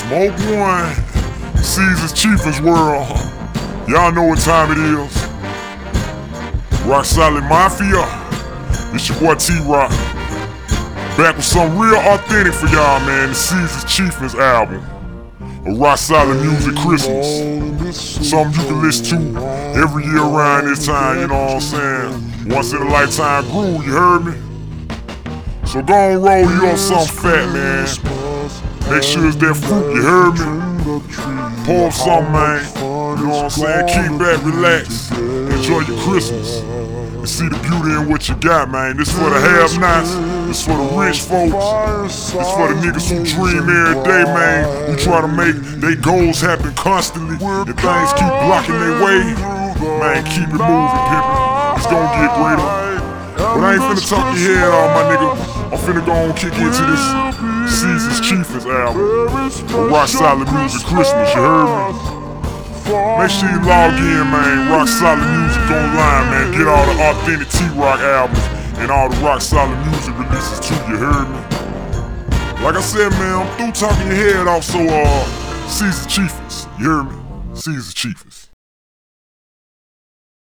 Smoke one, Caesar's Chiefest World. Y'all know what time it is. Rock Solid Mafia. It's your boy T-Rock. Back with something real authentic for y'all, man. The Caesar's Chiefest album. A Rock Solid Music Christmas. Something you can listen to every year around this time, you know what I'm saying? Once in a lifetime groove, you heard me? So go on, roll you on something fat, man. Make sure it's that fruit, you heard me? Pour up something, man. You know what I'm saying? Keep back, relax. Enjoy your Christmas. And see the beauty in what you got, man. This for the have-nots. This for the rich folks. This for the niggas who dream every day, man. Who try to make their goals happen constantly. And things keep blocking their way. Man, keep it moving, pimpin'. It's gonna get greater. But I ain't finna talk your head off, my nigga. I'm finna go on kick into this Caesar's Chiefest album. A Rock Solid Music Christmas, you heard me? Make sure you log in, man. Rock Solid Music online, man. Get all the authentic T-Rock albums and all the Rock Solid Music releases too, you heard me? Like I said, man, I'm through talking your head off, so Caesar's Chiefest, you heard me? Caesar's Chiefest.